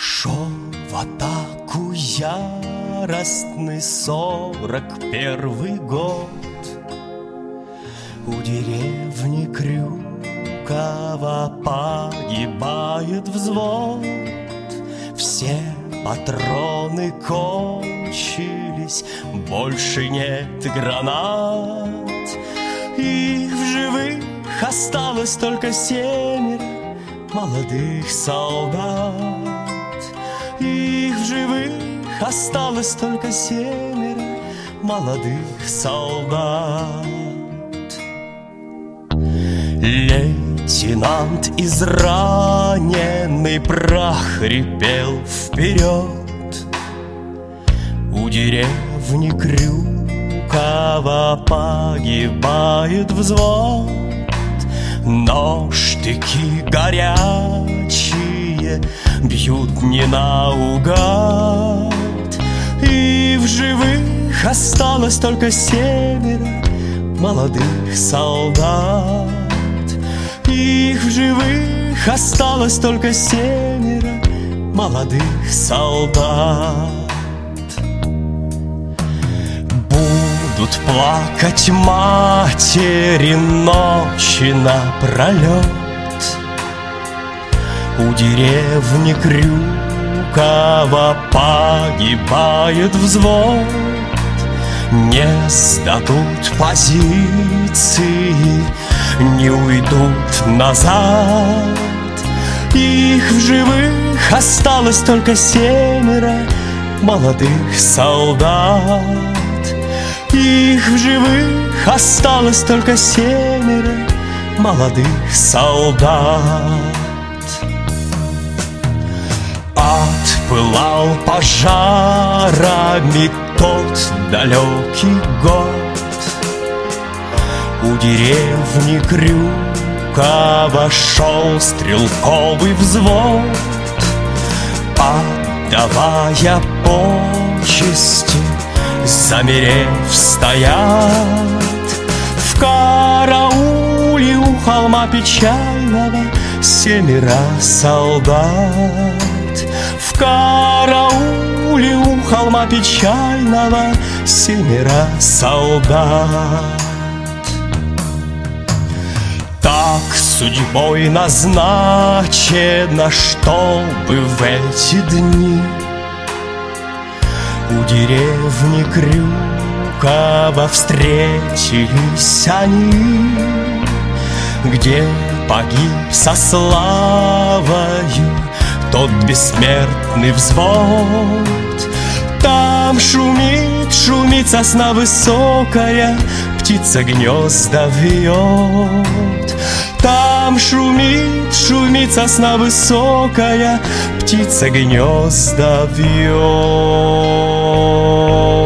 Шел в атаку яростный 41-й год. У деревни Крюково погибает взвод. Все патроны кончились, больше нет гранат. И в живых осталось только 7 молодых солдат. И в живых осталось только 7 молодых солдат. Лейтенант израненный прохрипел вперед. У деревни Крюково погибает взвод. Но штыки горячие бьют не наугад. И в живых осталось только 7 молодых солдат. И в живых осталось только 7 молодых солдат. Будут плакать матери ночи напролет. У деревни Крюково погибает взвод. Не сдадут позиции, не уйдут назад. Их в живых осталось только 7 молодых солдат. Их в живых осталось только 7 молодых солдат. Отпылал пожарами тот далекий год. У деревни Крюково шел стрелковый взвод. Отдавая почести, замерев стоят. В карауле у холма печального 7 солдат. В карауле у холма печального 7 солдат. Так судьбой назначено, чтобы в эти дни у деревни Крюково встретились они, где погиб со славою тот бессмертный взвод. Там шумит, шумит сосна высокая, птица гнезда вьет. Там шумит, шумит сосна высокая, птица гнезда вьет.